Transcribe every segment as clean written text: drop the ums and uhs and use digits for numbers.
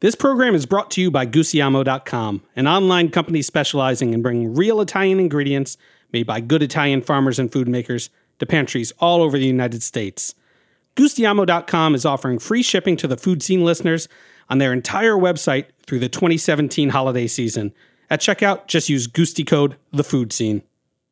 This program is brought to you by Gustiamo.com, an online company specializing in bringing real Italian ingredients made by good Italian farmers and food makers to pantries all over the United States. Gustiamo.com is offering free shipping to the Food Scene listeners on their entire website through the 2017 holiday season. At checkout, just use Gusti code TheFoodScene.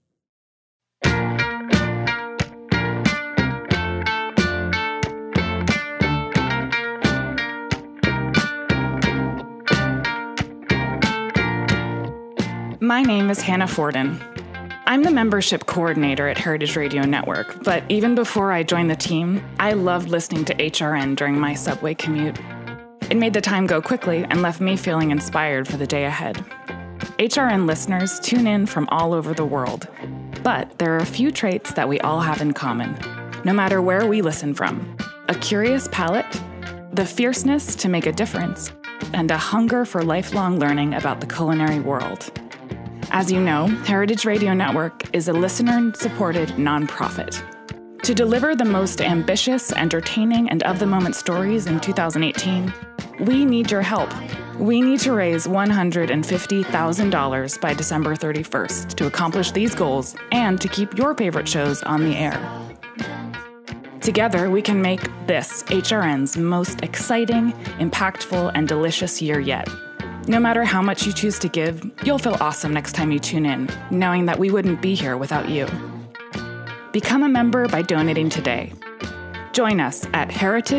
My name is Hannah Forden. I'm the membership coordinator at Heritage Radio Network, but even before I joined the team, I loved listening to HRN during my subway commute. It made the time go quickly and left me feeling inspired for the day ahead. HRN listeners tune in from all over the world, but there are a few traits that we all have in common, no matter where we listen from. A curious palate, the fierceness to make a difference, and a hunger for lifelong learning about the culinary world. As you know, Heritage Radio Network is a listener-supported nonprofit. To deliver the most ambitious, entertaining, and of-the-moment stories in 2018, we need your help. We need to raise $150,000 by December 31st to accomplish these goals and to keep your favorite shows on the air. Together, we can make this HRN's most exciting, impactful, and delicious year yet. No matter how much you choose to give, you'll feel awesome next time you tune in, knowing that we wouldn't be here without you. Become a member by donating today. Join us at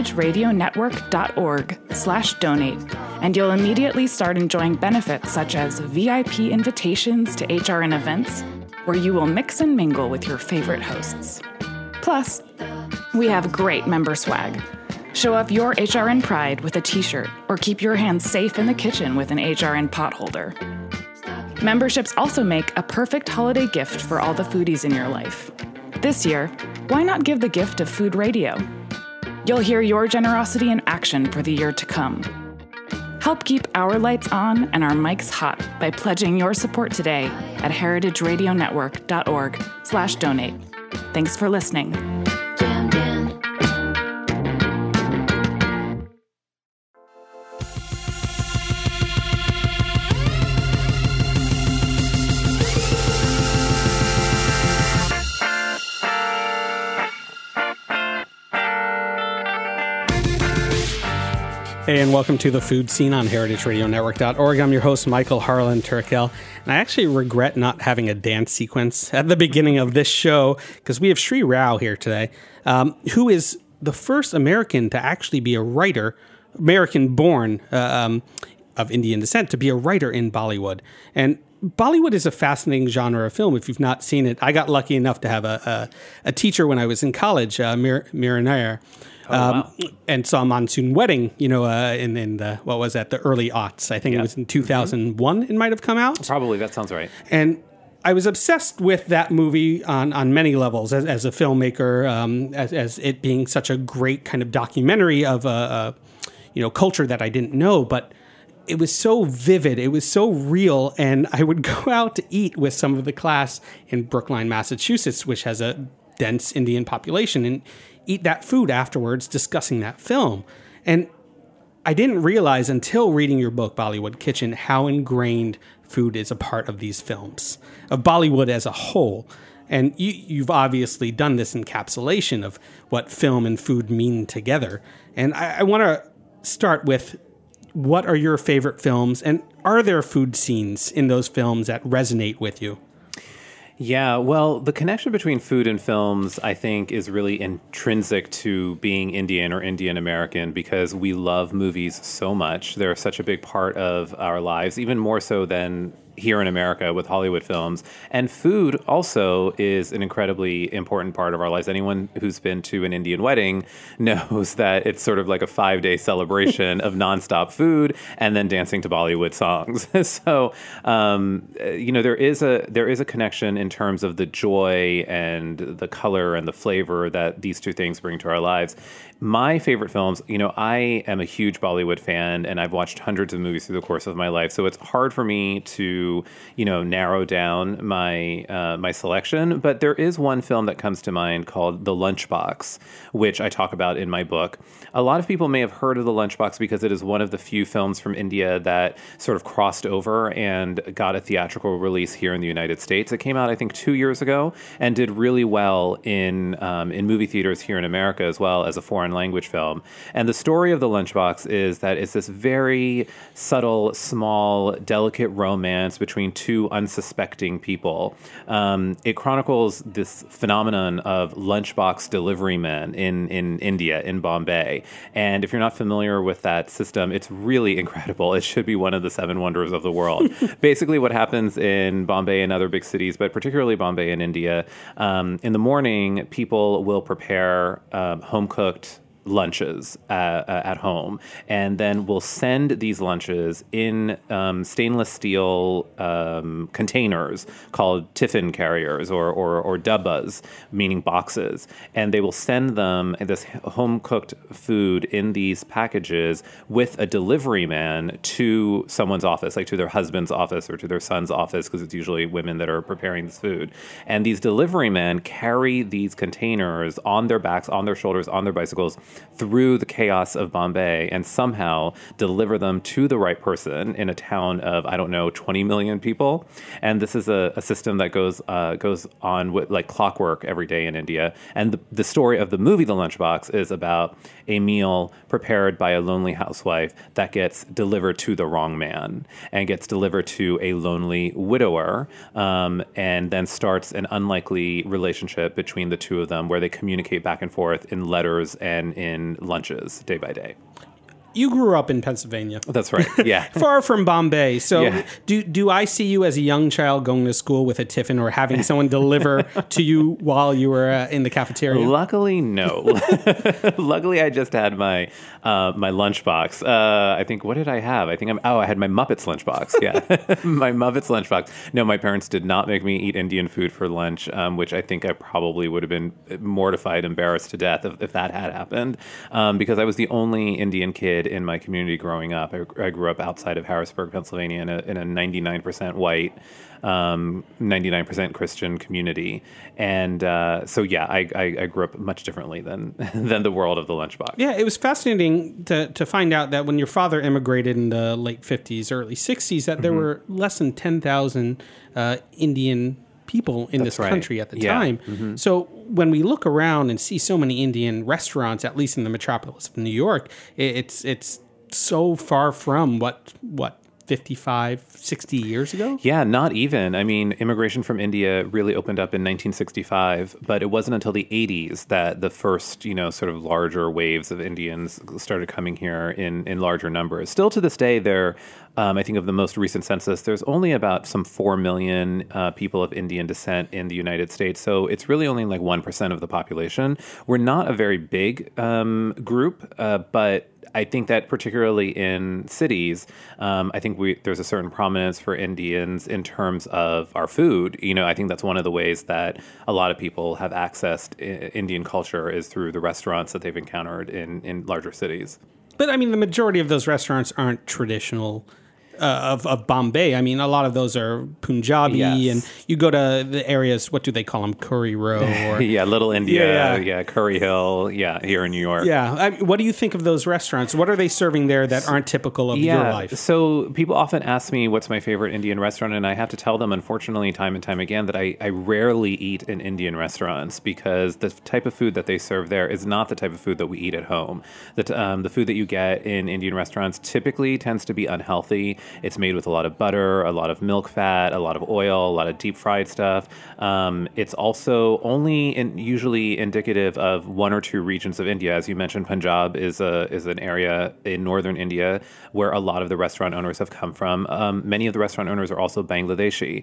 heritageradionetwork.org/donate, and you'll immediately start enjoying benefits such as VIP invitations to HRN events, where you will mix and mingle with your favorite hosts. Plus, we have great member swag. Show off your HRN pride with a t-shirt, or keep your hands safe in the kitchen with an HRN pot holder. Memberships also make a perfect holiday gift for all the foodies in your life. This year, why not give the gift of food radio? You'll hear your generosity in action for the year to come. Help keep our lights on and our mics hot by pledging your support today at heritageradionetwork.org/donate. Thanks for listening. Hey, and welcome to the Food Scene on heritageradionetwork.org. I'm your host, Michael Harlan Turkel, and I actually regret not having a dance sequence at the beginning of this show because we have Sri Rao here today, who is the first American to actually be a writer, American-born of Indian descent, to be a writer in Bollywood. And Bollywood is a fascinating genre of film. If you've not seen it, I got lucky enough to have a teacher when I was in college, Mira Nair. Wow. And saw Monsoon Wedding, in the, what was that, the early aughts. I think it was in 2001 it might have come out. Probably, that sounds right. And I was obsessed with that movie on many levels as a filmmaker, as it being such a great kind of documentary of culture that I didn't know, but it was so vivid, it was so real, and I would go out to eat with some of the class in Brookline, Massachusetts, which has a dense Indian population, and eat that food afterwards, discussing that film. And I didn't realize until reading your book, Bollywood Kitchen, how ingrained food is a part of these films, of Bollywood as a whole. And you've obviously done this encapsulation of what film and food mean together. And I want to start with, what are your favorite films, and are there food scenes in those films that resonate with you? Yeah, well, the connection between food and films, I think, is really intrinsic to being Indian or Indian American, because we love movies so much. They're such a big part of our lives, even more so than here in America with Hollywood films. And food also is an incredibly important part of our lives. Anyone who's been to an Indian wedding knows that it's sort of like a 5-day celebration of nonstop food and then dancing to Bollywood songs. So, there is a connection in terms of the joy and the color and the flavor that these two things bring to our lives. My favorite films, I am a huge Bollywood fan, and I've watched hundreds of movies through the course of my life. So it's hard for me to, narrow down my selection. But there is one film that comes to mind called The Lunchbox, which I talk about in my book. A lot of people may have heard of The Lunchbox because it is one of the few films from India that sort of crossed over and got a theatrical release here in the United States. It came out, I think, 2 years ago and did really well in movie theaters here in America as well as a foreign language film. And the story of The Lunchbox is that it's this very subtle, small, delicate romance between two unsuspecting people. It chronicles this phenomenon of lunchbox delivery men in India, in Bombay. And if you're not familiar with that system, it's really incredible. It should be one of the 7 wonders of the world. Basically, what happens in Bombay and other big cities, but particularly Bombay and India, in the morning, people will prepare home-cooked lunches at home, and then we'll send these lunches in stainless steel containers called tiffin carriers or dabbas, meaning boxes, and they will send them this home-cooked food in these packages with a delivery man to someone's office, like to their husband's office or to their son's office, because it's usually women that are preparing this food. And these delivery men carry these containers on their backs, on their shoulders, on their bicycles, through the chaos of Bombay and somehow deliver them to the right person in a town of, 20 million people. And this is a system that goes on with like clockwork every day in India. And the story of the movie The Lunchbox is about a meal prepared by a lonely housewife that gets delivered to the wrong man and gets delivered to a lonely widower, and then starts an unlikely relationship between the two of them where they communicate back and forth in letters and in lunches day by day. You grew up in Pennsylvania. That's right. Yeah. Far from Bombay. So Yeah. do I see you as a young child going to school with a tiffin or having someone deliver to you while you were in the cafeteria? Luckily, no. Luckily, I just had my lunchbox. I think, what did I have? I had my Muppets lunchbox. Yeah. My Muppets lunchbox. No, my parents did not make me eat Indian food for lunch, which I think I probably would have been mortified, embarrassed to death if that had happened, because I was the only Indian kid in my community growing up. I grew up outside of Harrisburg, Pennsylvania, in a 99% white, 99% Christian community, and I grew up much differently than the world of the lunchbox. Yeah, it was fascinating to find out that when your father immigrated in the late 50s, early 60s, that there were less than 10,000 Indian people in this country at the time. Mm-hmm. So when we look around and see so many Indian restaurants, at least in the metropolis of New York, it's so far from what 55, 60 years ago? Yeah, not even. I mean, immigration from India really opened up in 1965, but it wasn't until the 80s that the first, sort of larger waves of Indians started coming here in larger numbers. Still to this day, I think of the most recent census, there's only about some 4 million people of Indian descent in the United States. So it's really only like 1% of the population. We're not a very big group, but I think that particularly in cities, I think there's a certain prominence for Indians in terms of our food. I think that's one of the ways that a lot of people have accessed Indian culture is through the restaurants that they've encountered in larger cities. But I mean, the majority of those restaurants aren't traditional of Bombay. I mean, a lot of those are Punjabi, Yes. and you go to the areas, what do they call them? Curry Row? Or, Yeah, Little India, Yeah. Curry Hill, here in New York. Yeah. What do you think of those restaurants? What are they serving there that aren't typical of your life? So people often ask me what's my favorite Indian restaurant, and I have to tell them, unfortunately, time and time again, that I rarely eat in Indian restaurants because the type of food that they serve there is not the type of food that we eat at home. The food that you get in Indian restaurants typically tends to be unhealthy. It's made with a lot of butter, a lot of milk fat, a lot of oil, a lot of deep fried stuff. It's also only usually indicative of one or two regions of India. As you mentioned, Punjab is an area in northern India where a lot of the restaurant owners have come from. Many of the restaurant owners are also Bangladeshi.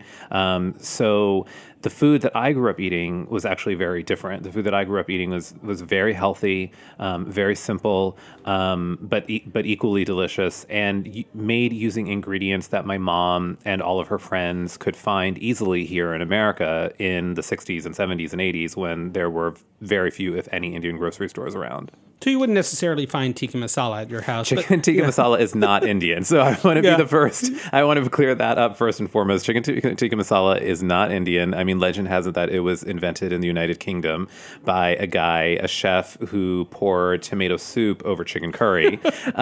So the food that I grew up eating was actually very different. The food that I grew up eating was very healthy, very simple, but equally delicious, and made using ingredients that my mom and all of her friends could find easily here in America in the 60s and 70s and 80s when there were very few, if any, Indian grocery stores around. So you wouldn't necessarily find tikka masala at your house. Chicken tikka masala is not Indian. So I want to be the first. I want to clear that up first and foremost. Chicken tikka masala is not Indian. I mean, legend has it that it was invented in the United Kingdom by a chef who poured tomato soup over chicken curry.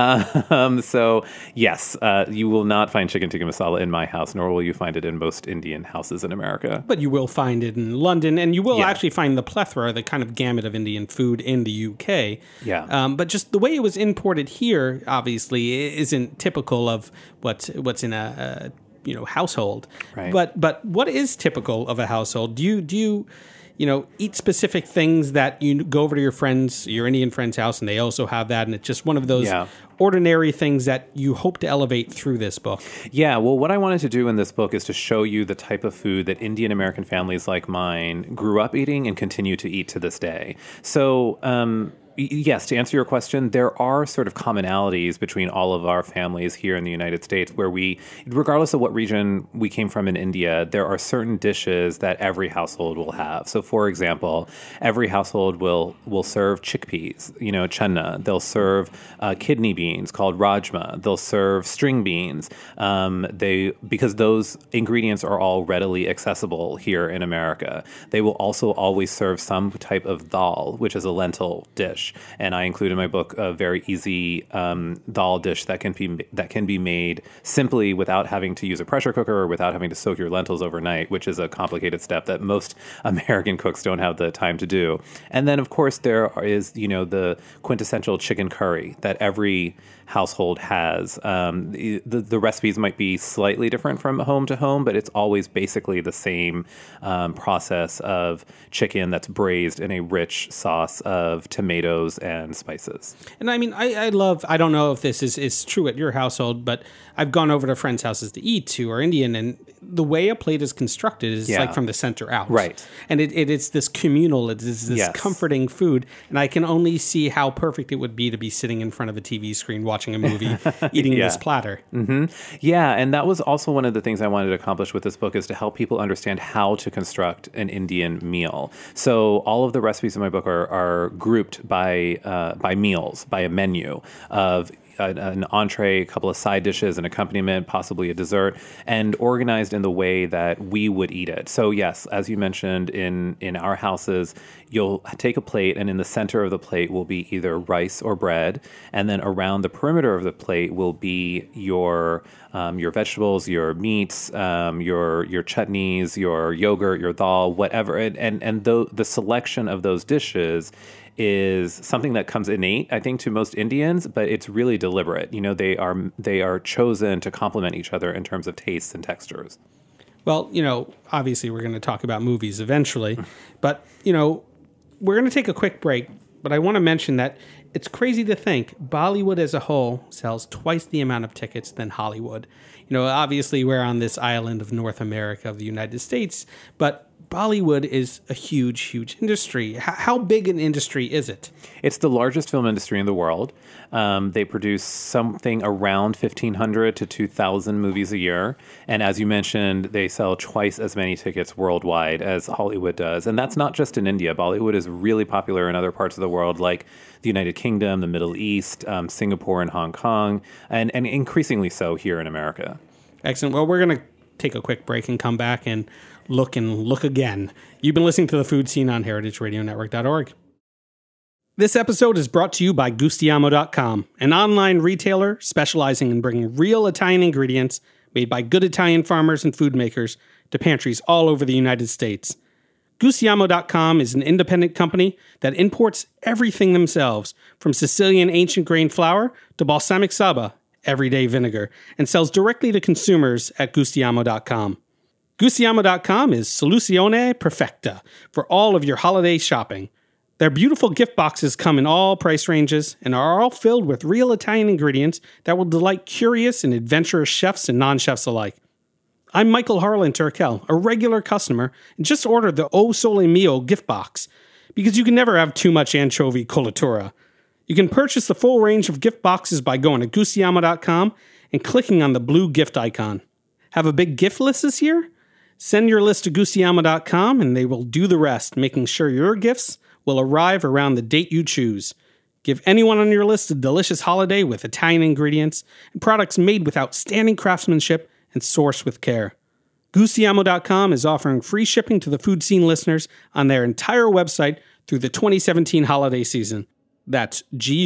So yes, you will not find chicken tikka masala in my house, nor will you find it in most Indian houses in America. But you will find it in London, and you will actually find the plethora, the kind of gamut of Indian food in the UK. Yeah. But just the way it was imported here, obviously, isn't typical of what's in a household. Right. But what is typical of a household? Do you eat specific things that you go over to your Indian friend's house, and they also have that, and it's just one of those ordinary things that you hope to elevate through this book? Yeah, well, what I wanted to do in this book is to show you the type of food that Indian American families like mine grew up eating and continue to eat to this day. So, yes, to answer your question, there are sort of commonalities between all of our families here in the United States where we, regardless of what region we came from in India, there are certain dishes that every household will have. So, for example, every household will serve chickpeas, channa. They'll serve kidney beans called rajma. They'll serve string beans. Because those ingredients are all readily accessible here in America. They will also always serve some type of dal, which is a lentil dish. And I include in my book a very easy dal dish that can be made simply without having to use a pressure cooker or without having to soak your lentils overnight, which is a complicated step that most American cooks don't have the time to do. And then, of course, there is the quintessential chicken curry that every household has. The recipes might be slightly different from home to home, but it's always basically the same process of chicken that's braised in a rich sauce of tomatoes and spices. And I mean, I don't know if this is true at your household, but I've gone over to friends' houses to eat who are Indian, and the way a plate is constructed is like from the center out. Right. And it's this communal, it's this comforting food, and I can only see how perfect it would be to be sitting in front of a TV screen watching a movie, eating this platter. Mm-hmm. Yeah, and that was also one of the things I wanted to accomplish with this book is to help people understand how to construct an Indian meal. So all of the recipes in my book are grouped by meals, by a menu of an entree, a couple of side dishes, an accompaniment, possibly a dessert, and organized in the way that we would eat it. So yes, as you mentioned, in our houses, you'll take a plate, and in the center of the plate will be either rice or bread, and then around the perimeter of the plate will be your vegetables, your meats, your chutneys, your yogurt, your dal, whatever, and the selection of those dishes is something that comes innate, I think, to most Indians, but it's really deliberate. They are chosen to complement each other in terms of tastes and textures. Well, obviously we're going to talk about movies eventually, but, we're going to take a quick break, but I want to mention that it's crazy to think Bollywood as a whole sells twice the amount of tickets than Hollywood. Obviously we're on this island of North America, of the United States, but Bollywood is a huge, huge industry. How big an industry is it? It's the largest film industry in the world. They produce something around 1,500 to 2,000 movies a year. And as you mentioned, they sell twice as many tickets worldwide as Hollywood does. And that's not just in India. Bollywood is really popular in other parts of the world, like the United Kingdom, the Middle East, Singapore, and Hong Kong, and increasingly so here in America. Excellent. Well, we're going to take a quick break and come back and look again. You've been listening to The Food Scene on heritageradionetwork.org. This episode is brought to you by Gustiamo.com, an online retailer specializing in bringing real Italian ingredients made by good Italian farmers and food makers to pantries all over the United States. Gustiamo.com is an independent company that imports everything themselves, from Sicilian ancient grain flour to balsamic saba, everyday vinegar, and sells directly to consumers at Gustiamo.com. Gustiamo.com is soluzione perfecta for all of your holiday shopping. Their beautiful gift boxes come in all price ranges and are all filled with real Italian ingredients that will delight curious and adventurous chefs and non-chefs alike. I'm Michael Harlan Turkel, a regular customer, and just ordered the O Sole Mio gift box, because you can never have too much anchovy colatura. You can purchase the full range of gift boxes by going to Gustiamo.com and clicking on the blue gift icon. Have a big gift list this year? Send your list to Gustiamo.com and they will do the rest, making sure your gifts will arrive around the date you choose. Give anyone on your list a delicious holiday with Italian ingredients and products made with outstanding craftsmanship and sourced with care. Gustiamo.com is offering free shipping to the Food Scene listeners on their entire website through the 2017 holiday season. That's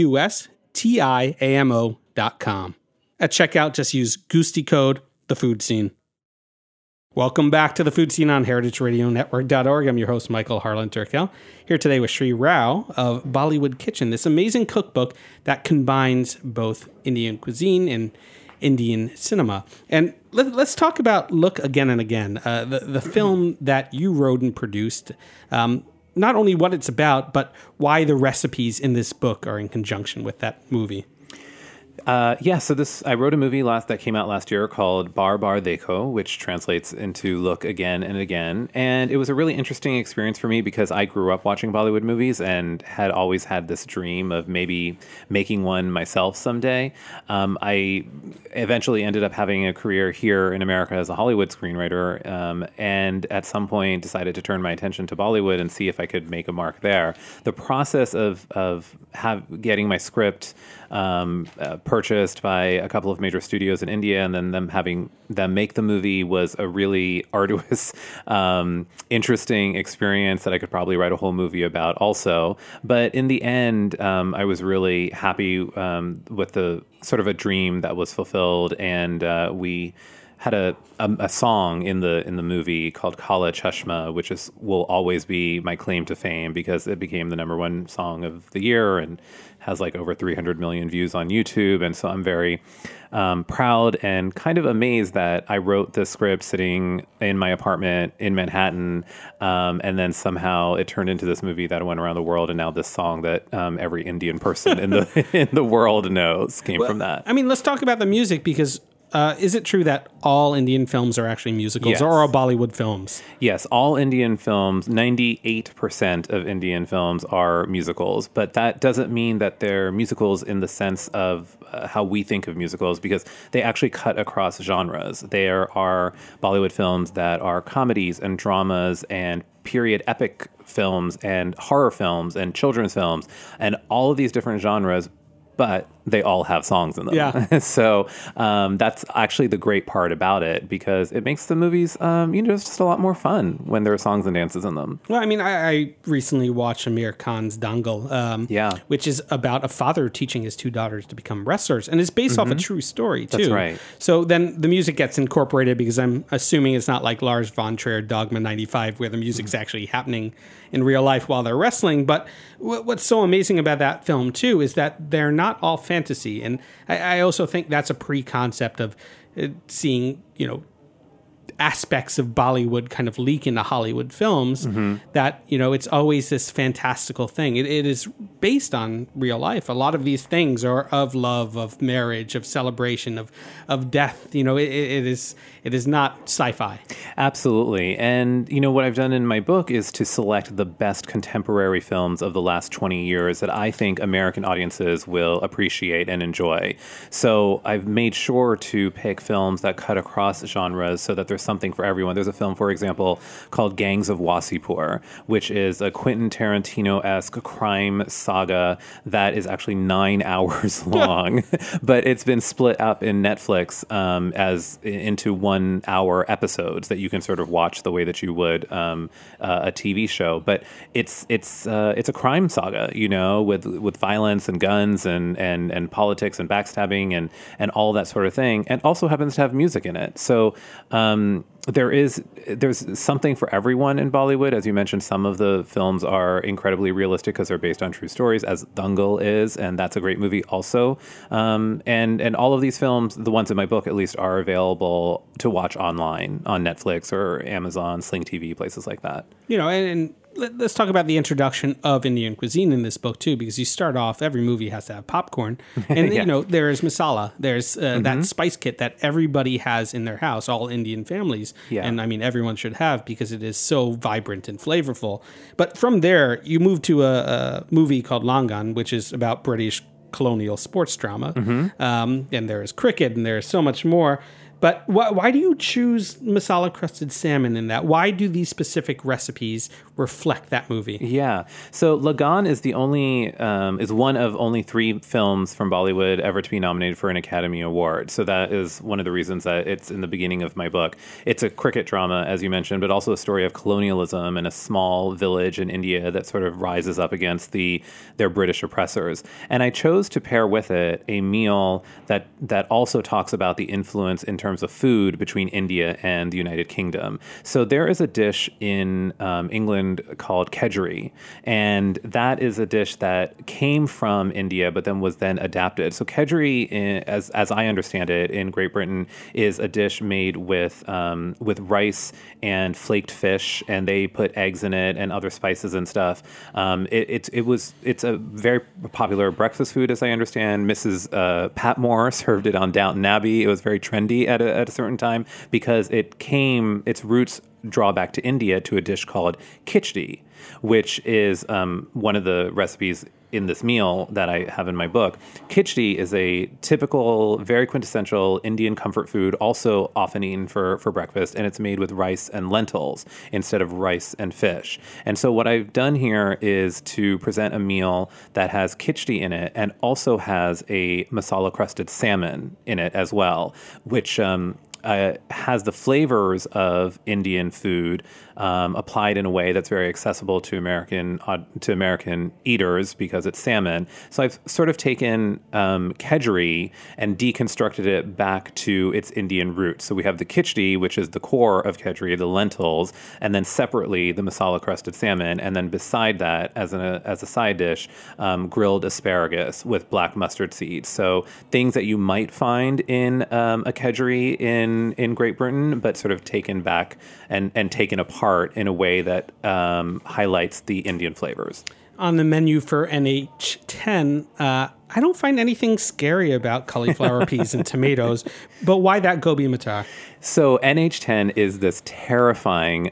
GUSTIAMO.com. At checkout, just use Gusti code, the Food Scene. Welcome back to the Food Scene on heritageradionetwork.org. I'm your host, Michael Harlan Turkel, here today with Sri Rao of Bollywood Kitchen, this amazing cookbook that combines both Indian cuisine and Indian cinema. And let's talk about Look Again and Again, the film that you wrote and produced. Not only what it's about, but why the recipes in this book are in conjunction with that movie. So I wrote a movie that came out last year called Bar Bar Dekho, which translates into Look Again and Again. And it was a really interesting experience for me because I grew up watching Bollywood movies and had always had this dream of maybe making one myself someday. I eventually ended up having a career here in America as a Hollywood screenwriter, and at some point decided to turn my attention to Bollywood and see if I could make a mark there. The process of getting my script purchased by a couple of major studios in India and then having them make the movie was a really arduous, interesting experience that I could probably write a whole movie about also. But in the end, I was really happy with the sort of a dream that was fulfilled, and we had a song in the movie called Kala Chashma, which will always be my claim to fame because it became the #1 song of the year and has like over 300 million views on YouTube. And so I'm very proud and kind of amazed that I wrote this script sitting in my apartment in Manhattan, and then somehow it turned into this movie that went around the world, and now this song that every Indian person in the world knows came from that. I mean, let's talk about the music because is it true that all Indian films are actually musicals, Yes. or are Bollywood films? Yes, all Indian films, 98% of Indian films are musicals, but that doesn't mean that they're musicals in the sense of how we think of musicals, because they actually cut across genres. There are Bollywood films that are comedies and dramas and period epic films and horror films and children's films and all of these different genres, but they all have songs in them. Yeah. So that's actually the great part about it, because it makes the movies, just a lot more fun when there are songs and dances in them. Well, I mean, I recently watched Amir Khan's Dangal, which is about a father teaching his 2 daughters to become wrestlers, and it's based off a true story, too. That's right. So then the music gets incorporated, because I'm assuming it's not like Lars von Trier Dogma 95, where the music's actually happening in real life while they're wrestling. But what's so amazing about that film, too, is that they're not all fantasy. And I also think that's a pre-concept of seeing, aspects of Bollywood kind of leak into Hollywood films, that, it's always this fantastical thing. It is based on real life. A lot of these things are of love, of marriage, of celebration, of death. It is not sci-fi. Absolutely. And, what I've done in my book is to select the best contemporary films of the last 20 years that I think American audiences will appreciate and enjoy. So I've made sure to pick films that cut across genres so that there's something for everyone. There's a film, for example, called Gangs of Wasseypur, which is a Quentin Tarantino-esque crime saga that is actually 9 hours long, but it's been split up in Netflix into 1 hour episodes that you can sort of watch the way that you would a TV show. But it's a crime saga, with violence and guns and politics and backstabbing and all that sort of thing, and also happens to have music in it. So there's something for everyone in Bollywood. As you mentioned, some of the films are incredibly realistic because they're based on true stories, as Dangal is, and that's a great movie also. And all of these films, the ones in my book at least, are available to watch online on Netflix or Amazon, Sling TV, places like that. And let's talk about the introduction of Indian cuisine in this book too, because you start off, every movie has to have popcorn, and there's masala, there's that spice kit that everybody has in their house, all Indian families, and I mean everyone should have, because it is so vibrant and flavorful. But from there, you move to a movie called Langan, which is about British colonial sports drama, and there is cricket, and there is so much more. But why do you choose masala crusted salmon in that? Why do these specific recipes reflect that movie? Yeah. So Lagan is is one of only 3 films from Bollywood ever to be nominated for an Academy Award. So that is one of the reasons that it's in the beginning of my book. It's a cricket drama, as you mentioned, but also a story of colonialism in a small village in India that sort of rises up against their British oppressors. And I chose to pair with it a meal that also talks about the influence in terms of food between India and the United Kingdom. So there is a dish in England called kedgeree, and that is a dish that came from India but then was then adapted. So kedgeree, as I understand it, in Great Britain, is a dish made with rice and flaked fish, and they put eggs in it and other spices and stuff. It's a very popular breakfast food, as I understand. Mrs. Patmore served it on Downton Abbey. It was very trendy at a certain time because its roots draw back to India to a dish called khichdi, which is one of the recipes in this meal that I have in my book. Khichdi is a typical, very quintessential Indian comfort food, also often eaten for breakfast, and it's made with rice and lentils instead of rice and fish. And so what I've done here is to present a meal that has khichdi in it and also has a masala-crusted salmon in it as well, which has the flavors of Indian food applied in a way that's very accessible to American eaters because it's salmon. So I've sort of taken kedgeree and deconstructed it back to its Indian roots. So we have the khichdi, which is the core of kedgeree, the lentils, and then separately the masala-crusted salmon, and then beside that, as a side dish, grilled asparagus with black mustard seeds. So things that you might find in a kedgeree in Great Britain, but sort of taken back and taken apart in a way that highlights the Indian flavors. On the menu for NH10, I don't find anything scary about cauliflower peas and tomatoes, but why that gobi matar? So NH10 is this terrifying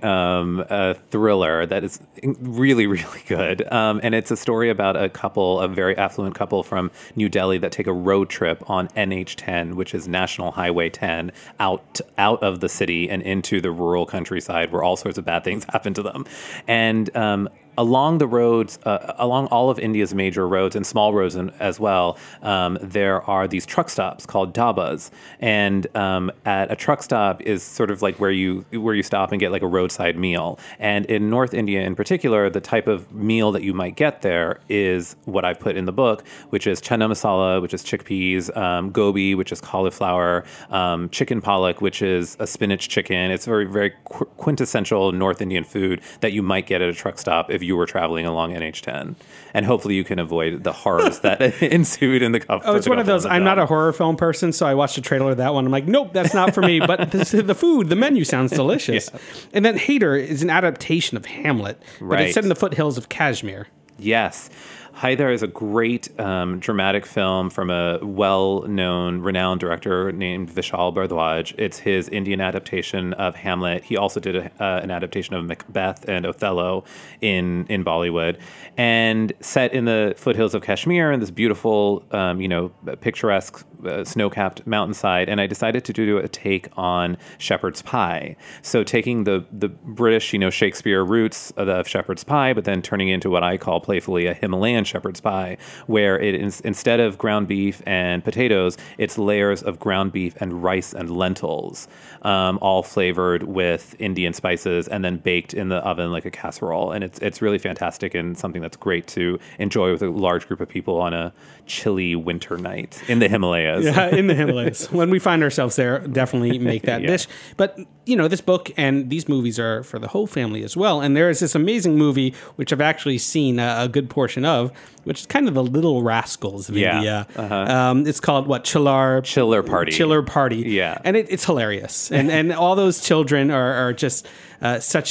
thriller that is really, really good. And it's a story about a very affluent couple from New Delhi that take a road trip on NH10, which is National Highway 10, out of the city and into the rural countryside where all sorts of bad things happen to them. And along the roads, along all of India's major roads and small roads as well, there are these truck stops called dhabas. And at a truck stop is sort of like where you stop and get like a roadside meal. And in North India in particular, the type of meal that you might get there is what I've put in the book, which is chana masala, which is chickpeas, gobi, which is cauliflower, chicken palak, which is a spinach chicken. It's very, very quintessential North Indian food that you might get at a truck stop if you were traveling along NH10. And hopefully you can avoid the horrors that ensued in the couple. Oh, it's one of those, I'm not a horror film person, so I watched a trailer of that one. I'm like, nope, that's not for me. But the food, the menu sounds delicious. Yeah. And then Hader is an adaptation of Hamlet, but it's set in the foothills of Kashmir. Yes. Haidar is a great dramatic film from a well-known, renowned director named Vishal Bhardwaj. It's his Indian adaptation of Hamlet. He also did an adaptation of Macbeth and Othello in Bollywood. And set in the foothills of Kashmir in this beautiful, picturesque, snow-capped mountainside. And I decided to do a take on shepherd's pie. So taking the British, Shakespeare roots of shepherd's pie, but then turning into what I call playfully a Himalayan shepherd's pie, where it is, instead of ground beef and potatoes, it's layers of ground beef and rice and lentils, all flavored with Indian spices and then baked in the oven like a casserole. And it's really fantastic and something that's great to enjoy with a large group of people on a chilly winter night in the Himalayas. Yeah, in the Himalayas. When we find ourselves there, definitely make that dish. But, this book and these movies are for the whole family as well. And there is this amazing movie, which I've actually seen a good portion of, which is kind of the Little Rascals of India. Uh-huh. It's called, Chiller Party. Chiller Party. Yeah. And it's hilarious. And all those children are just such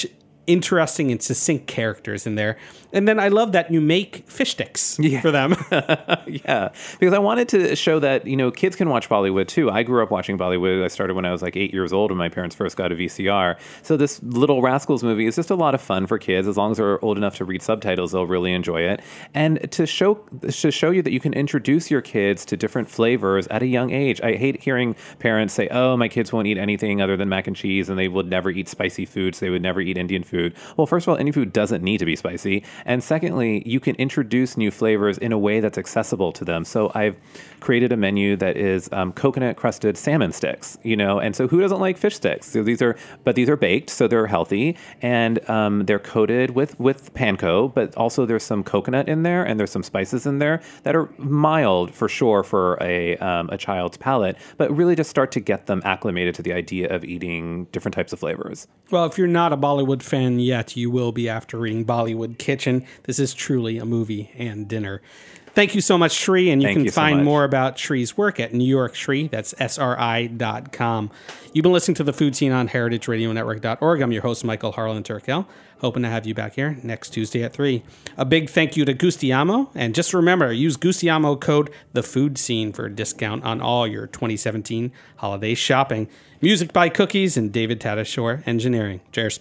interesting and succinct characters in there. And then I love that you make fish sticks for them. Yeah, because I wanted to show that, kids can watch Bollywood too. I grew up watching Bollywood. I started when I was like 8 years old when my parents first got a VCR. So this Little Rascals movie is just a lot of fun for kids. As long as they're old enough to read subtitles, they'll really enjoy it. And to show you that you can introduce your kids to different flavors at a young age. I hate hearing parents say, oh, my kids won't eat anything other than mac and cheese, and they would never eat spicy foods. They would never eat Indian food. Well, first of all, Indian food doesn't need to be spicy. And secondly, you can introduce new flavors in a way that's accessible to them. So I've created a menu that is coconut crusted salmon sticks, and so who doesn't like fish sticks? So these are baked, so they're healthy, and they're coated with panko, but also there's some coconut in there and there's some spices in there that are mild for sure for a child's palate, but really just start to get them acclimated to the idea of eating different types of flavors. Well, if you're not a Bollywood fan yet, you will be after reading Bollywood Kitchen. This is truly a movie and dinner. Thank you so much, Shri, and you can find more about Shri's work at New York Shri. That's SRI.com. You've been listening to The Food Scene on heritageradionetwork.org. I'm your host, Michael Harlan Turkel. Hoping to have you back here next Tuesday at 3. A big thank you to Gustiamo. And just remember, use Gustiamo code The Food Scene for a discount on all your 2017 holiday shopping. Music by Cookies and David Tadashore Engineering. Cheers.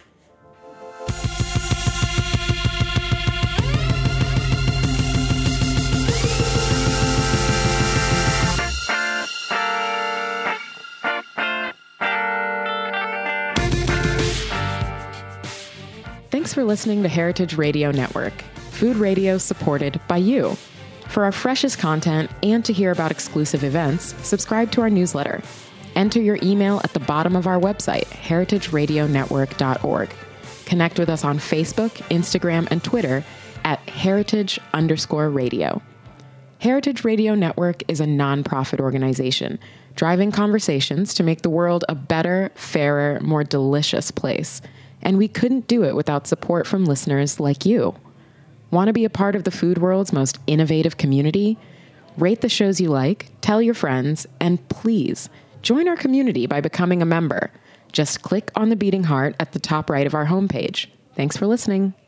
Thanks for listening to Heritage Radio Network, food radio supported by you. For our freshest content and to hear about exclusive events, subscribe to our newsletter. Enter your email at the bottom of our website, heritageradionetwork.org. Connect with us on Facebook, Instagram, and Twitter at heritage_radio. Heritage Radio Network is a nonprofit organization driving conversations to make the world a better, fairer, more delicious place. And we couldn't do it without support from listeners like you. Want to be a part of the food world's most innovative community? Rate the shows you like, tell your friends, and please join our community by becoming a member. Just click on the beating heart at the top right of our homepage. Thanks for listening.